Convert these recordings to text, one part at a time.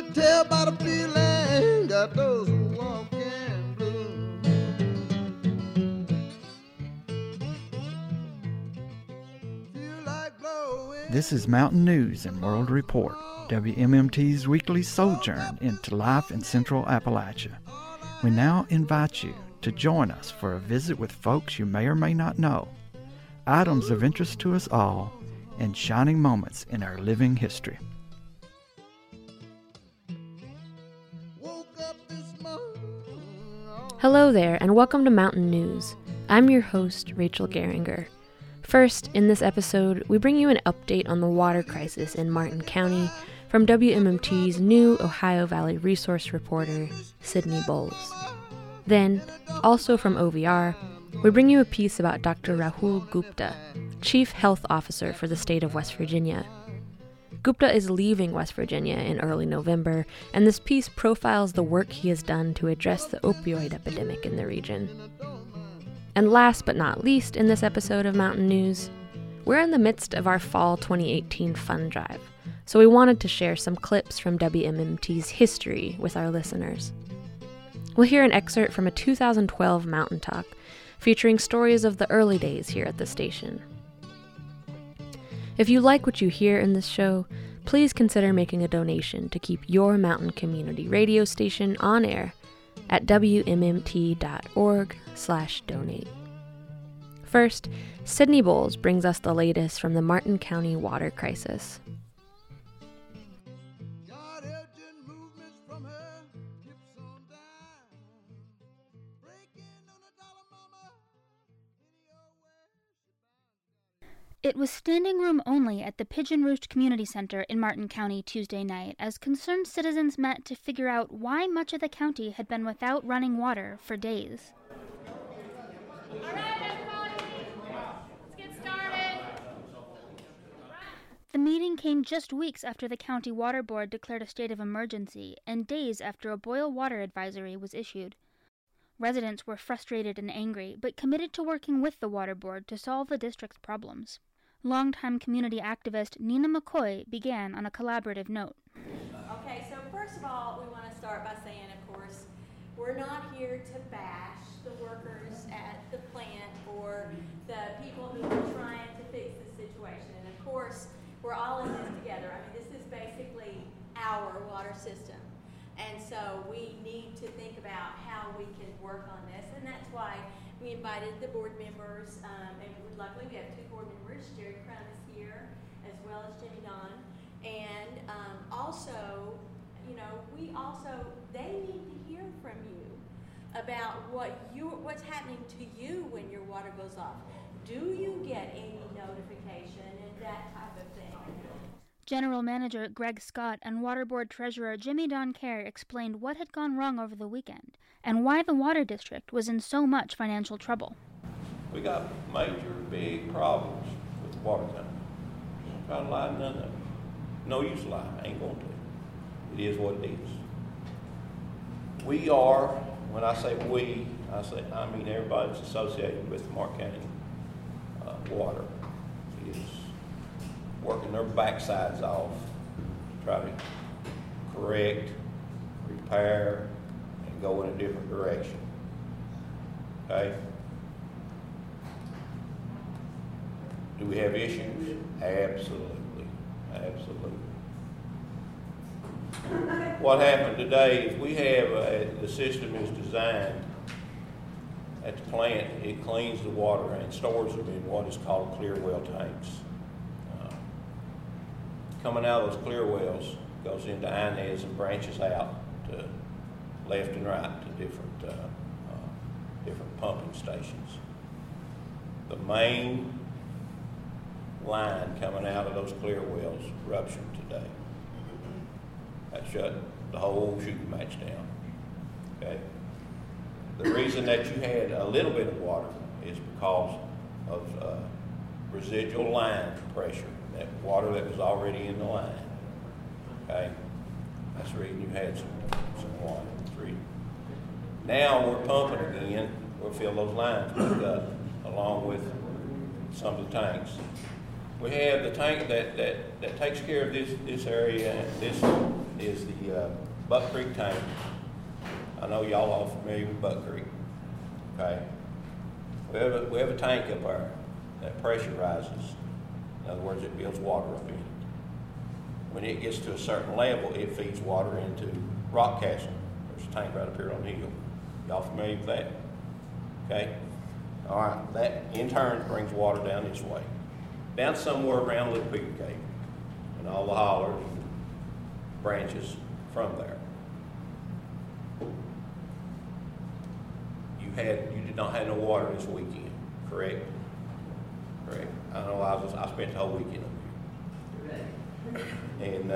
Tell by the feeling got those walking blues. Feel like blowing. This is Mountain News and World Report, WMMT's weekly sojourn into life in Central Appalachia. We now invite you to join us for a visit with folks you may or may not know, items of interest to us all, and shining moments in our living history. Hello there, and welcome to Mountain News. I'm your host, Rachel Geringer. First, in this episode, we bring you an update on the water crisis in Martin County from WMMT's new Ohio Valley resource reporter, Sydney Bowles. Then, also from OVR, we bring you a piece about Dr. Rahul Gupta, Chief Health Officer for the state of West Virginia. Gupta is leaving West Virginia in early November, and this piece profiles the work he has done to address the opioid epidemic in the region. And last but not least in this episode of Mountain News, we're in the midst of our fall 2018 fund drive, so we wanted to share some clips from WMMT's history with our listeners. We'll hear an excerpt from a 2012 Mountain Talk featuring stories of the early days here at the station. If you like what you hear in this show, please consider making a donation to keep your mountain community radio station on air at wmmt.org/donate. First, Sydney Bowles brings us the latest from the Martin County water crisis. It was standing room only at the Pigeon Roost Community Center in Martin County Tuesday night as concerned citizens met to figure out why much of the county had been without running water for days. All right, everybody, let's get started. The meeting came just weeks after the county water board declared a state of emergency and days after a boil water advisory was issued. Residents were frustrated and angry, but committed to working with the water board to solve the district's problems. Longtime community activist Nina McCoy began on a collaborative note. Okay, so first of all, we want to start by saying, of course, we're not here to bash the workers at the plant or the people who are trying to fix the situation. And of course, we're all in this together. I mean, this is basically our water system. And so we need to think about how we can work on this. And that's why we invited the board members. And luckily we have two board members. Jerry Crum is here, as well as Jimmy Don. And also, they need to hear from you about what's happening to you when your water goes off. Do you get any notification and that type of thing? General Manager Greg Scott and Water Board Treasurer Jimmy Don Kerr explained what had gone wrong over the weekend and why the water district was in so much financial trouble. We got major, big problems with the water company. I'm trying to lie, none of it. No use lying, I ain't going to. It is what it is. We are, when I say we, I mean everybody that's associated with the Martin County water is working their backsides off to try to correct, repair, and go in a different direction. Okay? Do we have issues? Absolutely. Absolutely. What happened today is we have, the system is designed at the plant, it cleans the water and stores them in what is called clear well tanks. Coming out of those clear wells goes into Inez and branches out to left and right to different pumping stations. The main line coming out of those clear wells ruptured today. That shut the whole shooting match down. Okay. The reason that you had a little bit of water is because of residual line pressure. That water that was already in the line. Okay? That's the reason you had some water. Now we're pumping again. We'll fill those lines back up along with some of the tanks. We have the tank that takes care of this area, and this is the Buck Creek tank. I know y'all all familiar with Buck Creek, okay? We have a tank up there that pressurizes. In other words, it builds water up in it. When it gets to a certain level, it feeds water into Rock Castle. There's a tank right up here on the hill. Y'all familiar with that? Okay? All right, that in turn brings water down this way. Down somewhere around Little Piggy Cave. And all the hollers and branches from there. You did not have no water this weekend, correct? Correct. I know I spent the whole weekend up here. And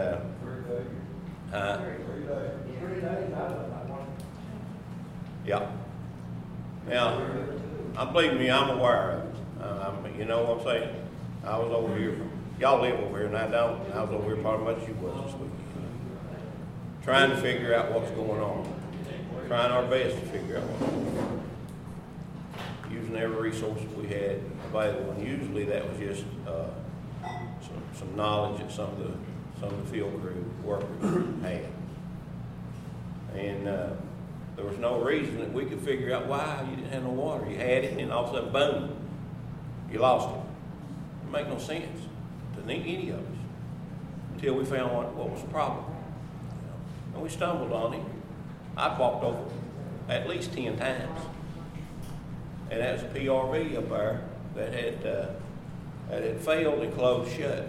yeah. Now, believe me, I'm aware of it. You know what I'm saying? I was over here y'all live over here and I don't. And I was over here probably much as you was this weekend. Trying to figure out what's going on. Trying our best to figure out what's going on. Using every resource we had available, and usually that was just some knowledge that some of the field crew workers had, and there was no reason that we could figure out why you didn't have no water. You had it, and then all of a sudden, boom, you lost it. It didn't make no sense to any of us until we found what was the problem, and we stumbled on it. I walked over at least 10 times. And that was a PRV up there that had failed and closed shut.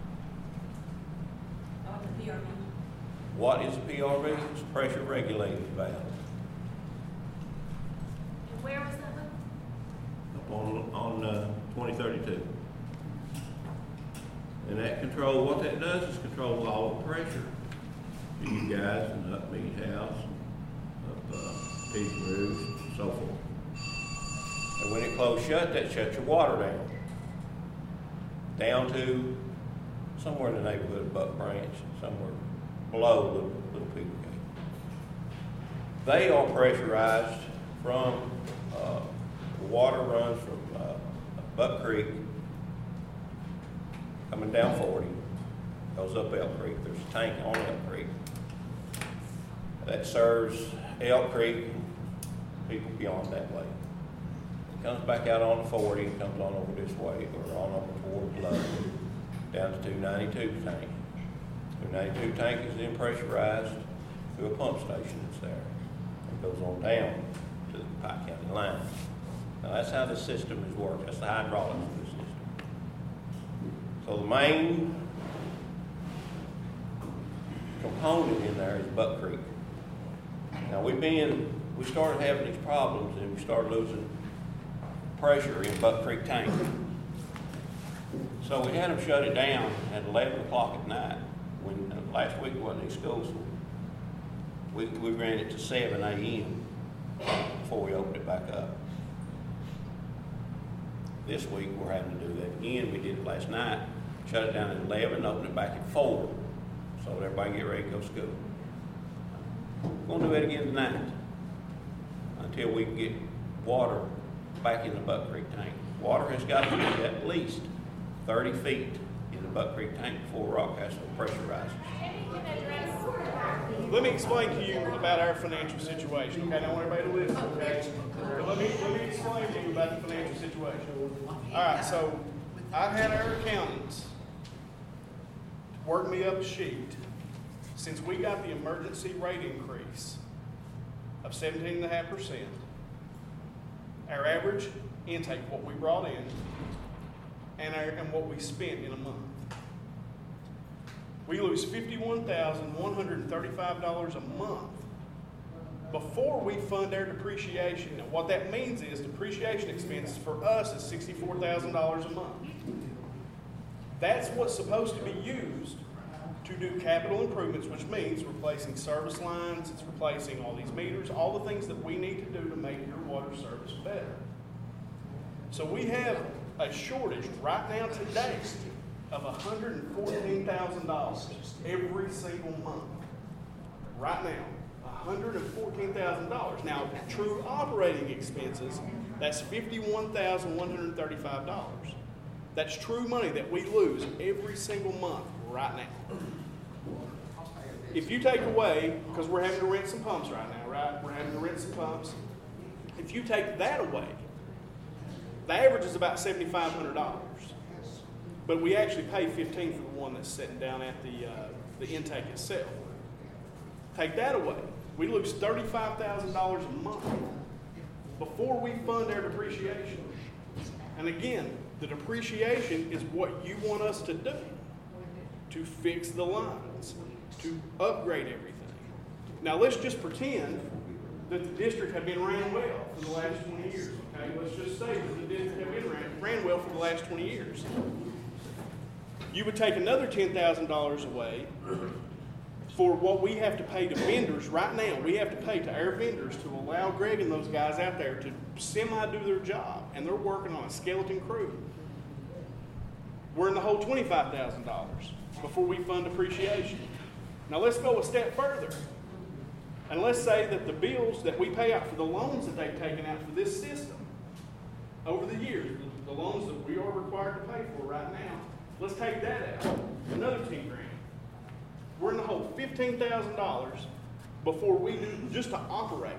What's a PRV? What is a PRV? It's a pressure regulating valve. And where was that one? On 2032. And that what that does is control all the pressure. You guys in the Upmead House, up Pigeon Rouge, and so forth. And when it closed shut, that shut your water down to somewhere in the neighborhood of Buck Branch, somewhere below Little Piggy Cave. They are pressurized from, the water runs from Buck Creek, coming down 40, goes up Elk Creek. There's a tank on Elk Creek that serves Elk Creek and people beyond that way. Comes back out on the 40 and comes on over this way or on over toward Love down to 292 tank. 292 tank is then pressurized through a pump station that's there. It goes on down to the Pike County line. Now that's how the system is worked. That's the hydraulics of the system. So the main component in there is Buck Creek. Now we started having these problems and we started losing pressure in Buck Creek tank. So we had them shut it down at 11 o'clock at night when last week wasn't in school. So we ran it to 7 a.m. before we opened it back up. This week we're having to do that again. We did it last night, shut it down at 11, opened it back at 4 so that everybody can get ready to go to school. We're going to do it again tonight until we can get water back in the Buck Creek tank. Water has got to be at least 30 feet in the Buck Creek tank before Rock Castle pressurizes. Let me explain to you about our financial situation. Okay, I want everybody to listen, okay? Let me explain to you about the financial situation. All right, so I've had our accountants work me up a sheet since we got the emergency rate increase of 17.5%. Our average intake, what we brought in, and what we spent in a month. We lose $51,135 a month before we fund our depreciation. Now, what that means is depreciation expenses for us is $64,000 a month. That's what's supposed to be used to do capital improvements, which means replacing service lines, it's replacing all these meters, all the things that we need to do to make your water service better. So we have a shortage right now today of $114,000 every single month. Right now, $114,000. Now, true operating expenses, that's $51,135. That's true money that we lose every single month right now. If you take away, because we're having to rent some pumps right now, right? We're having to rent some pumps. If you take that away, the average is about $7,500. But we actually pay $15 for the one that's sitting down at the intake itself. Take that away, we lose $35,000 a month before we fund our depreciation. And again, the depreciation is what you want us to do, to fix the lines, to upgrade everything. Now let's just pretend that the district had been ran well for the last 20 years. Okay, let's just say that the district had been ran well for the last 20 years. You would take another $10,000 away for what we have to pay to vendors right now. We have to pay to our vendors to allow Greg and those guys out there to semi-do their job, and they're working on a skeleton crew. We're in the whole $25,000 before we fund depreciation. Now let's go a step further. And let's say that the bills that we pay out for the loans that they've taken out for this system over the years, the loans that we are required to pay for right now, let's take that out, another $10,000. We're in the whole $15,000 before we do just to operate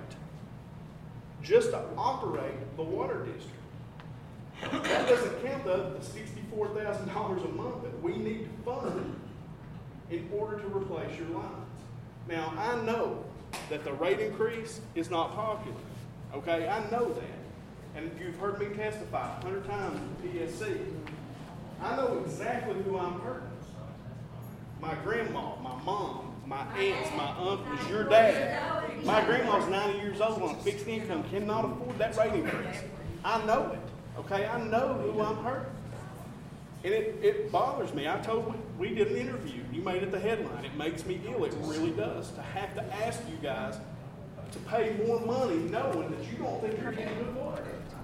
the water district. That doesn't count the $64,000 a month that we need to fund in order to replace your lines. Now, I know that the rate increase is not popular, okay? I know that. And you've heard me testify 100 times at PSC. I know exactly who I'm hurting. My grandma, my mom, my aunts, my uncles, your dad. My grandma's 90 years old on a fixed income, cannot afford that rate increase. I know it, okay? I know who I'm hurting. And it bothers me. We did an interview. You made it the headline. It makes me ill. It really does. To have to ask you guys to pay more money knowing that you don't think you're getting good water.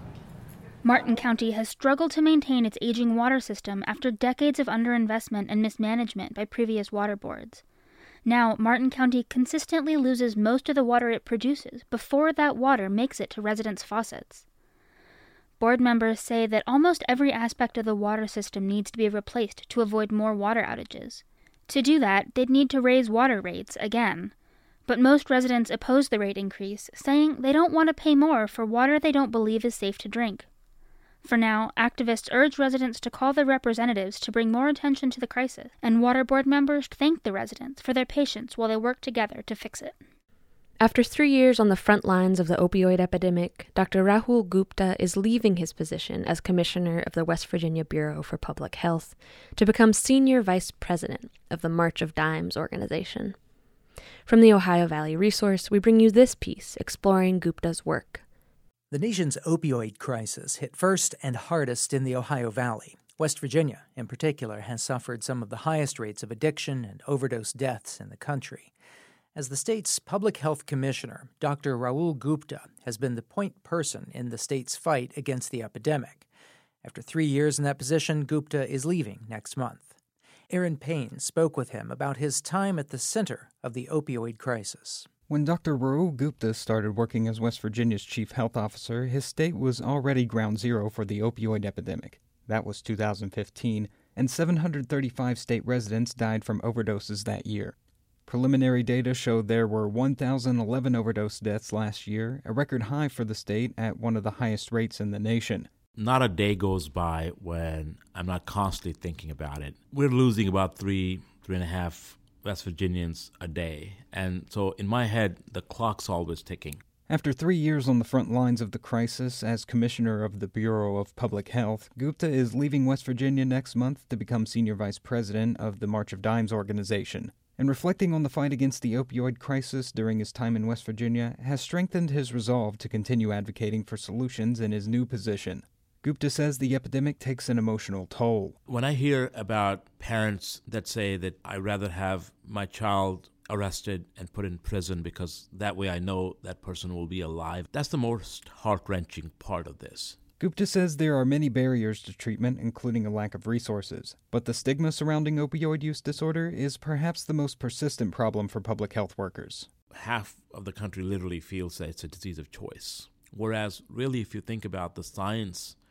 Martin County has struggled to maintain its aging water system after decades of underinvestment and mismanagement by previous water boards. Now, Martin County consistently loses most of the water it produces before that water makes it to residents' faucets. Board members say that almost every aspect of the water system needs to be replaced to avoid more water outages. To do that, they'd need to raise water rates again. But most residents oppose the rate increase, saying they don't want to pay more for water they don't believe is safe to drink. For now, activists urge residents to call their representatives to bring more attention to the crisis, and water board members thank the residents for their patience while they work together to fix it. After 3 years on the front lines of the opioid epidemic, Dr. Rahul Gupta is leaving his position as commissioner of the West Virginia Bureau for Public Health to become senior vice president of the March of Dimes organization. From the Ohio Valley Resource, we bring you this piece exploring Gupta's work. The nation's opioid crisis hit first and hardest in the Ohio Valley. West Virginia, in particular, has suffered some of the highest rates of addiction and overdose deaths in the country. As the state's public health commissioner, Dr. Rahul Gupta has been the point person in the state's fight against the epidemic. After 3 years in that position, Gupta is leaving next month. Aaron Payne spoke with him about his time at the center of the opioid crisis. When Dr. Rahul Gupta started working as West Virginia's chief health officer, his state was already ground zero for the opioid epidemic. That was 2015, and 735 state residents died from overdoses that year. Preliminary data showed there were 1,011 overdose deaths last year, a record high for the state at one of the highest rates in the nation. Not a day goes by when I'm not constantly thinking about it. We're losing about 3.5 West Virginians a day, and so in my head, the clock's always ticking. After 3 years on the front lines of the crisis as commissioner of the Bureau of Public Health, Gupta is leaving West Virginia next month to become senior vice president of the March of Dimes organization. And reflecting on the fight against the opioid crisis during his time in West Virginia has strengthened his resolve to continue advocating for solutions in his new position. Gupta says the epidemic takes an emotional toll. When I hear about parents that say that I'd rather have my child arrested and put in prison because that way I know that person will be alive, that's the most heart-wrenching part of this. Gupta says there are many barriers to treatment, including a lack of resources. But the stigma surrounding opioid use disorder is perhaps the most persistent problem for public health workers. Half of the country literally feels that it's a disease of choice. Whereas, really, if you think about the science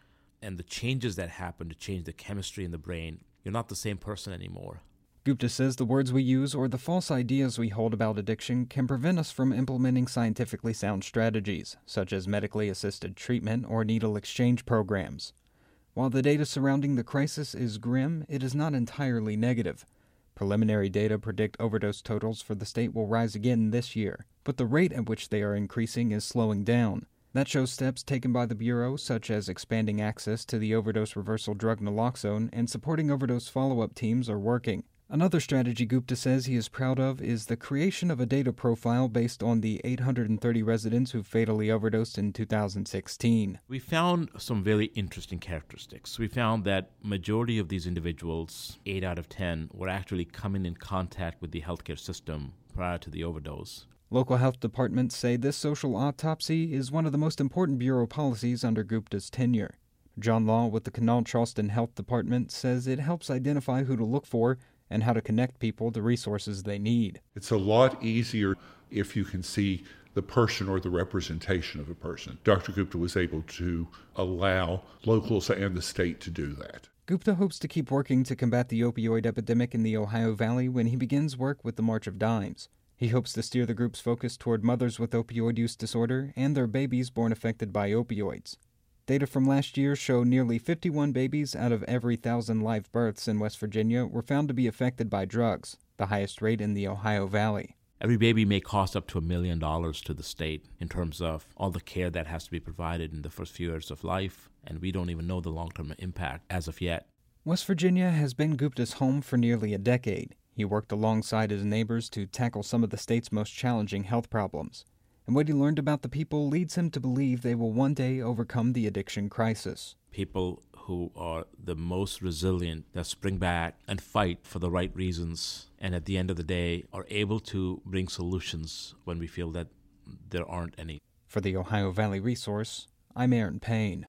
and the changes that happen to change the chemistry in the brain, you're not the same person anymore. Gupta says the words we use or the false ideas we hold about addiction can prevent us from implementing scientifically sound strategies, such as medically assisted treatment or needle exchange programs. While the data surrounding the crisis is grim, it is not entirely negative. Preliminary data predict overdose totals for the state will rise again this year, but the rate at which they are increasing is slowing down. That shows steps taken by the Bureau, such as expanding access to the overdose reversal drug naloxone and supporting overdose follow-up teams, are working. Another strategy Gupta says he is proud of is the creation of a data profile based on the 830 residents who fatally overdosed in 2016. We found some very interesting characteristics. We found that majority of these individuals, 8 out of 10, were actually coming in contact with the healthcare system prior to the overdose. Local health departments say this social autopsy is one of the most important Bureau policies under Gupta's tenure. John Law with the Canal Charleston Health Department says it helps identify who to look for and how to connect people to resources they need. It's a lot easier if you can see the person or the representation of a person. Dr. Gupta was able to allow locals and the state to do that. Gupta hopes to keep working to combat the opioid epidemic in the Ohio Valley when he begins work with the March of Dimes. He hopes to steer the group's focus toward mothers with opioid use disorder and their babies born affected by opioids. Data from last year show nearly 51 babies out of every 1,000 live births in West Virginia were found to be affected by drugs, the highest rate in the Ohio Valley. Every baby may cost up to $1 million to the state in terms of all the care that has to be provided in the first few years of life, and we don't even know the long-term impact as of yet. West Virginia has been Gupta's home for nearly a decade. He worked alongside his neighbors to tackle some of the state's most challenging health problems. And what he learned about the people leads him to believe they will one day overcome the addiction crisis. People who are the most resilient, that spring back and fight for the right reasons, and at the end of the day are able to bring solutions when we feel that there aren't any. For the Ohio Valley Resource, I'm Aaron Payne.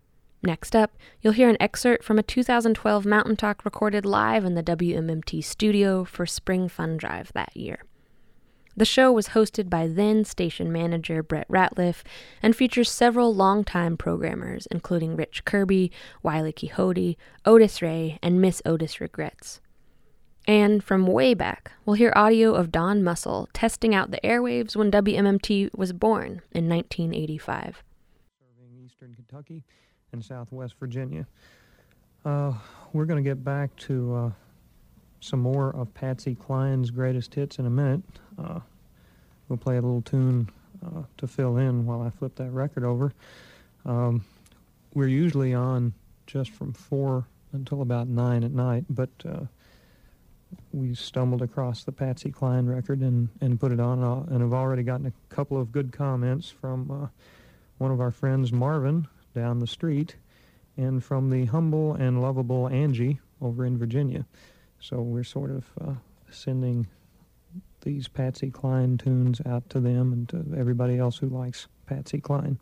Next up, you'll hear an excerpt from a 2012 Mountain Talk recorded live in the WMMT studio for Spring Fun Drive that year. The show was hosted by then station manager Brett Ratliff and features several longtime programmers, including Rich Kirby, Wiley Quixote, Otis Ray, and Miss Otis Regrets. And from way back, we'll hear audio of Don Mussel testing out the airwaves when WMMT was born in 1985. Serving Eastern Kentucky and Southwest Virginia. We're going to get back to some more of Patsy Cline's greatest hits in a minute. We'll play a little tune to fill in while I flip that record over. We're usually on just from 4 until about 9 at night, but we stumbled across the Patsy Cline record and put it on, and have already gotten a couple of good comments from one of our friends, Marvin, down the street, and from the humble and lovable Angie over in Virginia. So we're sort of sending these Patsy Cline tunes out to them and to everybody else who likes Patsy Cline.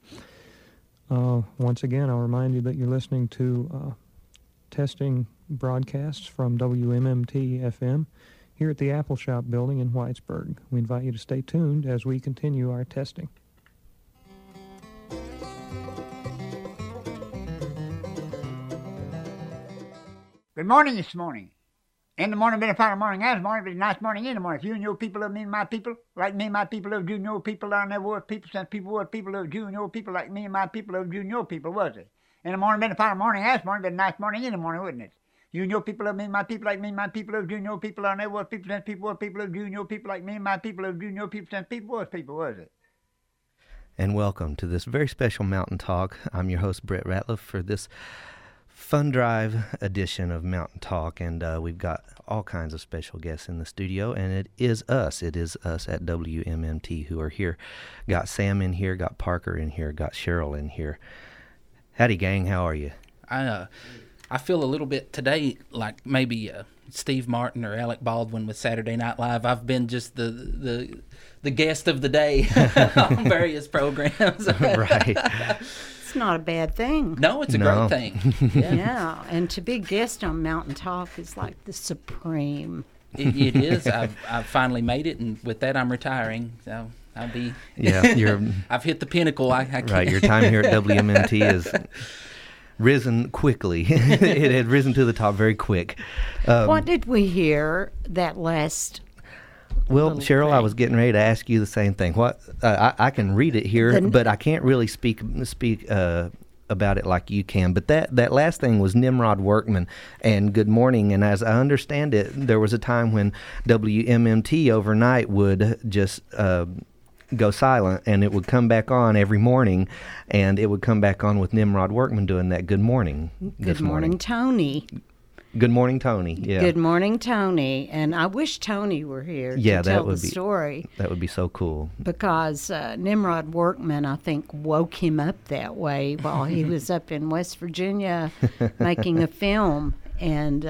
Once again, I'll remind you that you're listening to testing broadcasts from WMMT FM here at the Apple Shop building in Whitesburg. We invite you to stay tuned as we continue our testing. Good morning this morning. In the morning, been a fine morning, as morning, but a nice morning in the morning. If you and your people love me and my people, like me and my people loved you and your people, there never was people since people were people loved you and your people, like me and my people loved you and your people, was it? In the morning, been a fine morning, as morning, but a nice morning in the morning, wouldn't it? You and your people love me and my people, like me and my people loved you and your people, there never was people since people were people loved you and your people, like me and my people loved you and your people since people was people, was it? And welcome to this very special Mountain Talk. I'm your host, Brett Ratliff, for this Fun Drive edition of Mountain Talk, and we've got all kinds of special guests in the studio, and it is us at WMMT who are here. Got Sam in here, got Parker in here, got Cheryl in here. Howdy, gang, how are you? I feel a little bit today like maybe Steve Martin or Alec Baldwin with Saturday Night Live. I've been just the guest of the day on various programs. Right. It's not a bad thing. No, it's a great thing. Yeah, and to be guest on Mountain Talk is like the supreme. It is. I've finally made it, and with that, I'm retiring. So I'll be. Yeah, I've hit the pinnacle. I can't. Right, your time here at WMNT is risen quickly. It had risen to the top very quick. What did we hear that last? Well, Cheryl, I was getting ready to ask you the same thing. What I can read it here, but I can't really speak about it like you can. But that last thing was Nimrod Workman and Good Morning. And as I understand it, there was a time when WMMT overnight would just go silent, and it would come back on every morning, and it would come back on with Nimrod Workman doing that Good Morning. Good morning, Tony. Good morning, Tony. Yeah. Good morning, Tony. And I wish Tony were here to tell the story. That would be so cool. Because Nimrod Workman, I think, woke him up that way while he was up in West Virginia making a film. And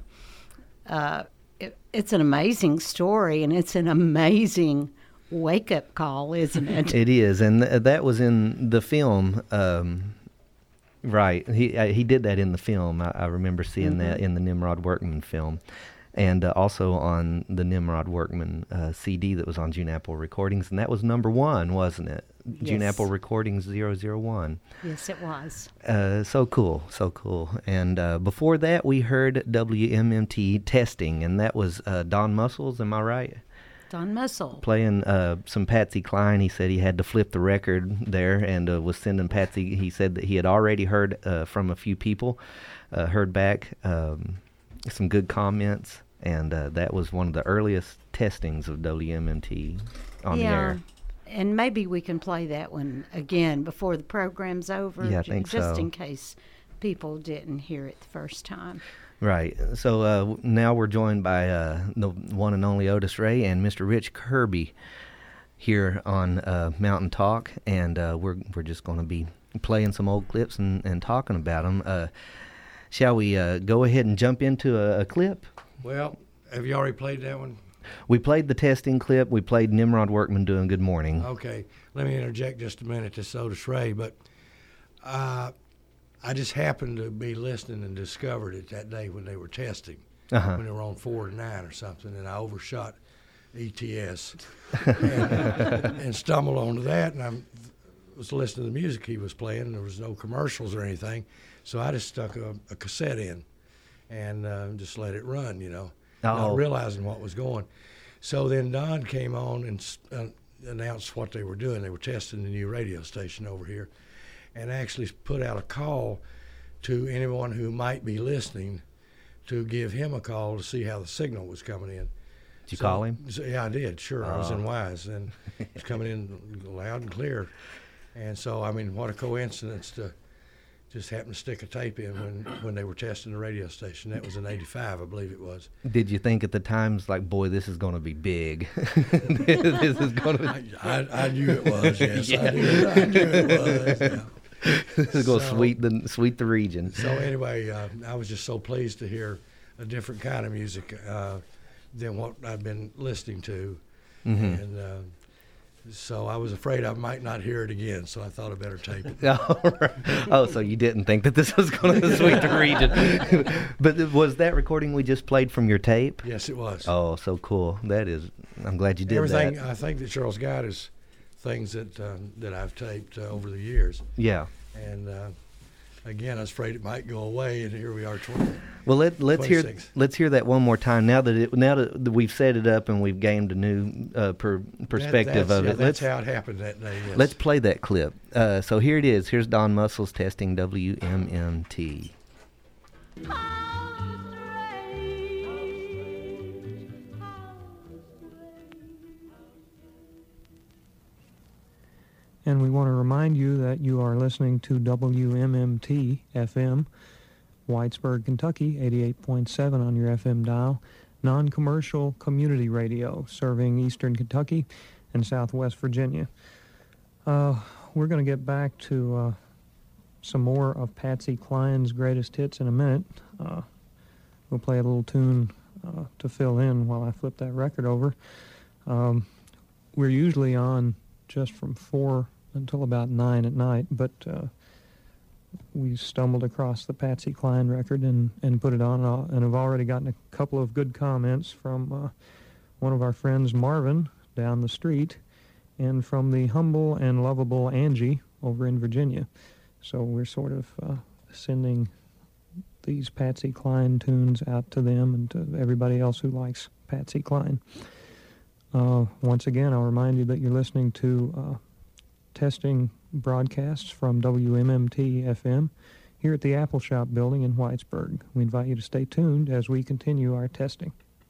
it's an amazing story, and it's an amazing wake-up call, isn't it? It is, and that was in the film. Right, he did that in the film. I remember seeing that in the Nimrod Workman film, and also on the Nimrod Workman CD that was on June Apple Recordings, and that was #1, wasn't it? Yes. June Apple Recordings 001. Yes, it was. So cool. And before that, we heard WMMT Testing, and that was Don Muscles, am I right? Don Muscle. Playing some Patsy Cline. He said he had to flip the record there and was sending Patsy. He said that he had already heard from a few people, heard back some good comments, and that was one of the earliest testings of WMMT on the air. And maybe we can play that one again before the program's over. Yeah, I think so. Just in case people didn't hear it the first time. Right. So now we're joined by the one and only Otis Ray and Mr. Rich Kirby here on Mountain Talk, and we're just going to be playing some old clips and talking about them. Shall we go ahead and jump into a clip? Well, have you already played that one? We played the testing clip. We played Nimrod Workman doing Good Morning. Okay. Let me interject just a minute to Otis Ray, but I just happened to be listening and discovered it that day when they were testing, when they were on 4 to 9 or something, and I overshot ETS and stumbled onto that, and I was listening to the music he was playing, and there was no commercials or anything, so I just stuck a cassette in and just let it run, not realizing what was going. So then Don came on and announced what they were doing. They were testing the new radio station over here, and actually put out a call to anyone who might be listening to give him a call to see how the signal was coming in. Did you call him? Yeah, I did, sure. I was in Wise, and it was coming in loud and clear. And so, I mean, what a coincidence to just happen to stick a tape in when they were testing the radio station. That was in '85, I believe it was. Did you think at the time, like, boy, this is going to be big? This is going to. I knew it was. Yes, yeah. I knew it was. Yeah. This is going to sweep the region. So anyway, I was just so pleased to hear a different kind of music than what I've been listening to, and so I was afraid I might not hear it again. So I thought I better tape it. Oh, so you didn't think that this was going to sweep the region? But was that recording we just played from your tape? Yes, it was. Oh, so cool! That is. I'm glad you did everything. that. I think that Cheryl's got is things that I've taped over the years. Yeah. And again, I was afraid it might go away, and here we are. Well, let's hear that one more time. Now that we've set it up and we've gained a new perspective of it. That's how it happened that day. Yes. Let's play that clip. So here it is. Here's Don Muscles testing WMMT. And we want to remind you that you are listening to WMMT FM, Whitesburg, Kentucky, 88.7 on your FM dial, non-commercial community radio serving eastern Kentucky and southwest Virginia. We're going to get back to some more of Patsy Cline's greatest hits in a minute. We'll play a little tune to fill in while I flip that record over. We're usually on just from 4 until about 9 at night, but we stumbled across the Patsy Cline record and put it on, and have already gotten a couple of good comments from one of our friends, Marvin, down the street, and from the humble and lovable Angie over in Virginia. So we're sort of sending these Patsy Cline tunes out to them and to everybody else who likes Patsy Cline. Once again, I'll remind you that you're listening to testing broadcasts from WMMT FM here at the Apple Shop building in Whitesburg. We invite you to stay tuned as we continue our testing.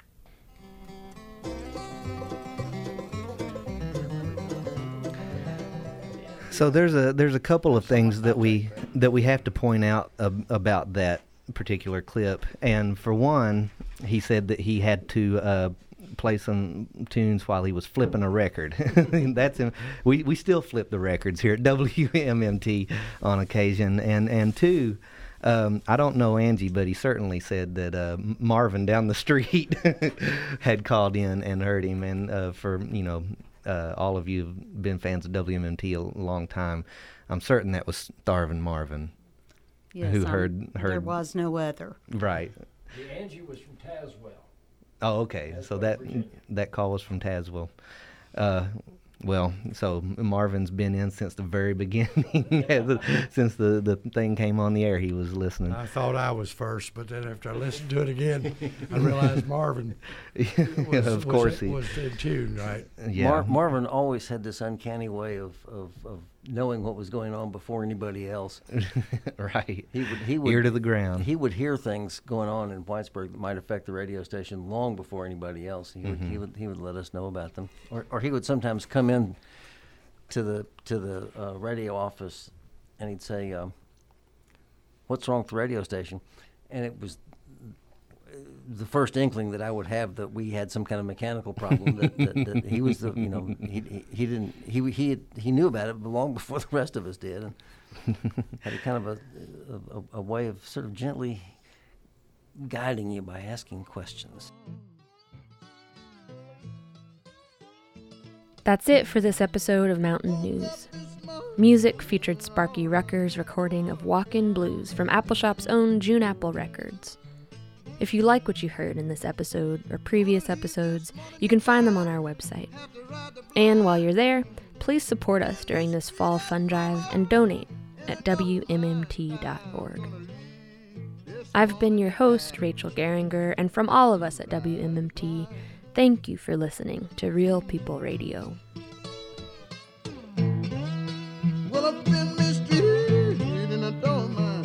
So there's a couple of things that we have to point out about that particular clip. And for one, he said that he had to play some tunes while he was flipping a record. That's him. We still flip the records here at WMMT on occasion. And two, I don't know Angie, but he certainly said that Marvin down the street had called in and heard him. And for all of you who've been fans of WMMT a long time, I'm certain that was Starvin' Marvin. Yes, who heard. There was no other. Right. The Angie was from Tazewell. Oh, okay. So that call was from Tazewell. Well, so Marvin's been in since the very beginning. Since the thing came on the air, he was listening. I thought I was first, but then after I listened to it again, I realized Marvin was in tune, right? Yeah. Marvin always had this uncanny way of knowing what was going on before anybody else. Right. He would ear to the ground. He would hear things going on in Whitesburg that might affect the radio station long before anybody else. He would let us know about them, or he would sometimes come in to the radio office, and he'd say, "What's wrong with the radio station?" And it was the first inkling that I would have that we had some kind of mechanical problem. that he was he knew about it long before the rest of us did, and had a kind of a way of sort of gently guiding you by asking questions. That's it for this episode of Mountain News. Music featured Sparky Rucker's recording of Walkin' Blues from Appleshop's own June Apple Records. If you like what you heard in this episode or previous episodes, you can find them on our website. And while you're there, please support us during this fall fund drive and donate at WMMT.org. I've been your host, Rachel Geringer, and from all of us at WMMT, thank you for listening to Real People Radio. Well, I've been mistreated and I don't mind.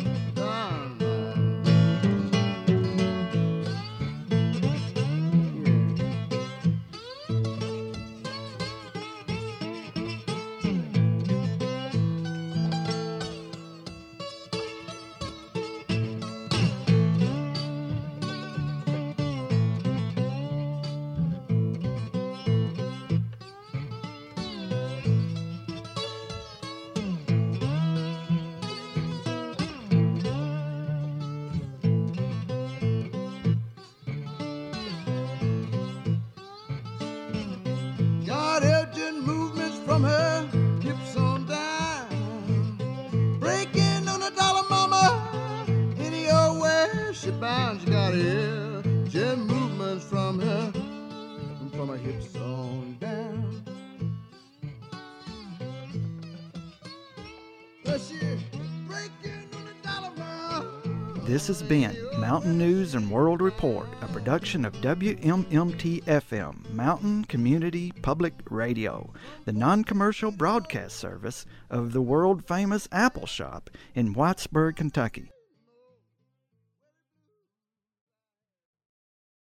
God urgent movements from her hips on down, breaking on a dollar mama any old way she bound. She got urgent movements from her hips on down. This has been Mountain News and World Report, a production of WMMT-FM, Mountain Community Public Radio, the non-commercial broadcast service of the world-famous Apple Shop in Whitesburg, Kentucky.